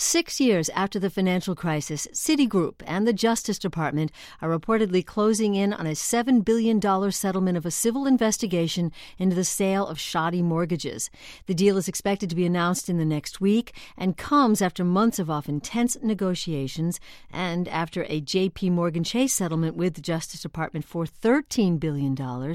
6 years after the financial crisis, Citigroup and the Justice Department are reportedly closing in on a $7 billion settlement of a civil investigation into the sale of shoddy mortgages. The deal is expected to be announced in the next week and comes after months of often tense negotiations and after a J.P. Morgan Chase settlement with the Justice Department for $13 billion.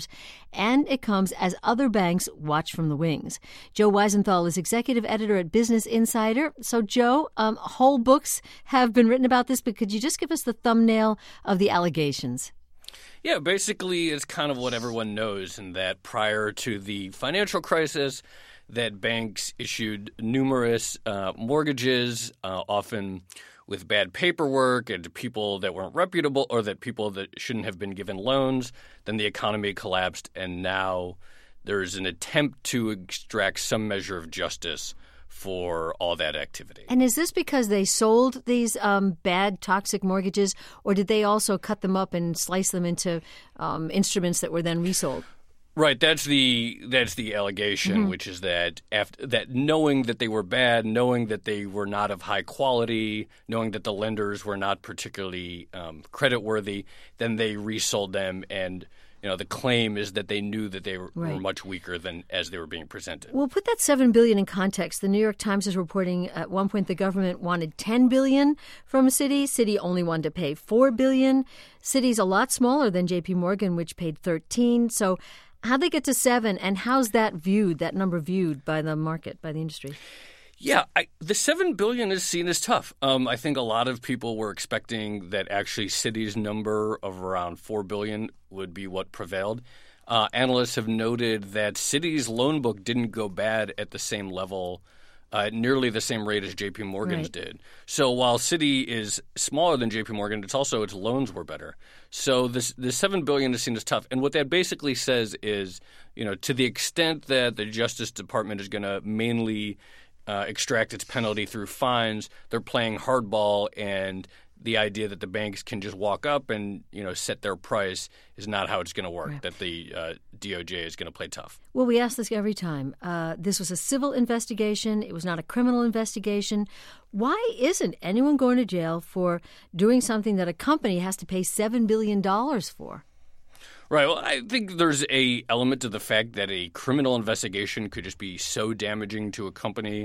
And it comes as other banks watch from the wings. Joe Weisenthal is executive editor at Business Insider. So, Joe, whole books have been written about this, but could you just give us the thumbnail of the allegations? Yeah, basically it's kind of what everyone knows, in that prior to the financial crisis, that banks issued numerous mortgages, often with bad paperwork, and to people that weren't reputable or that people that shouldn't have been given loans. Then the economy collapsed, and now there's an attempt to extract some measure of justice for all that activity. And is this because they sold these bad, toxic mortgages, or did they also cut them up and slice them into instruments that were then resold? Right, that's the allegation, which is that knowing that they were bad, knowing that they were not of high quality, knowing that the lenders were not particularly creditworthy, then they resold them. And the claim is that they knew that they were much weaker than as they were being presented. Well, put that $7 billion in context. The New York Times is reporting at one point the government wanted $10 billion from Citi. Citi only wanted to pay $4 billion. Citi's a lot smaller than J.P. Morgan, which paid $13. So how'd they get to $7, and how's that number viewed by the market, by the industry? Yeah, the $7 billion is seen as tough. I think a lot of people were expecting that actually Citi's number of around $4 billion would be what prevailed. Analysts have noted that Citi's loan book didn't go bad at the same level, nearly the same rate as J.P. Morgan's did. So while Citi is smaller than J.P. Morgan, its loans were better. So the $7 billion is seen as tough. And what that basically says is, to the extent that the Justice Department is going to mainly extract its penalty through fines, they're playing hardball, and the idea that the banks can just walk up and set their price is not how it's going to work. Right. That the DOJ is going to play tough. Well, we ask this every time. This was a civil investigation. It was not a criminal investigation. Why isn't anyone going to jail for doing something that a company has to pay $7 billion for? Right. Well, I think there's a element to the fact that a criminal investigation could just be so damaging to a company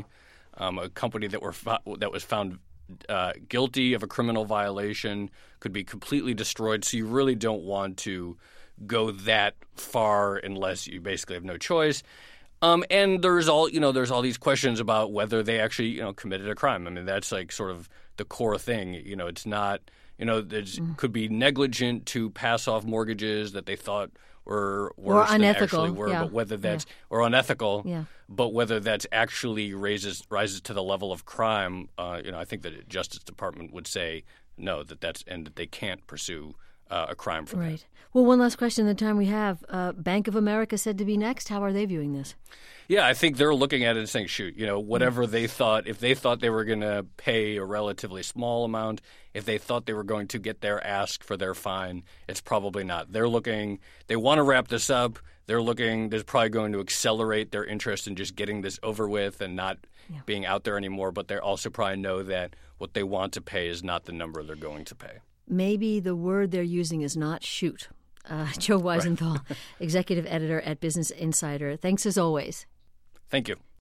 that was found guilty of a criminal violation could be completely destroyed. So you really don't want to go that far unless you basically have no choice. And there's all these questions about whether they actually committed a crime. I mean, that's like sort of the core thing. It's not. Could be negligent to pass off mortgages that they thought were worse than actually were, but whether that's or unethical, but whether that's actually rises to the level of crime, I think the Justice Department would say no, that they can't pursue a crime for that. Right. Well, one last question in the time we have. Bank of America said to be next. How are they viewing this? Yeah, I think they're looking at it and saying, shoot, whatever they thought, if they thought they were going to pay a relatively small amount, if they thought they were going to get their ask for their fine, it's probably not. They want to wrap this up. They're probably going to accelerate their interest in just getting this over with and not being out there anymore. But they also probably know that what they want to pay is not the number they're going to pay. Maybe the word they're using is not shoot. Joe Weisenthal, executive editor at Business Insider. Thanks as always. Thank you.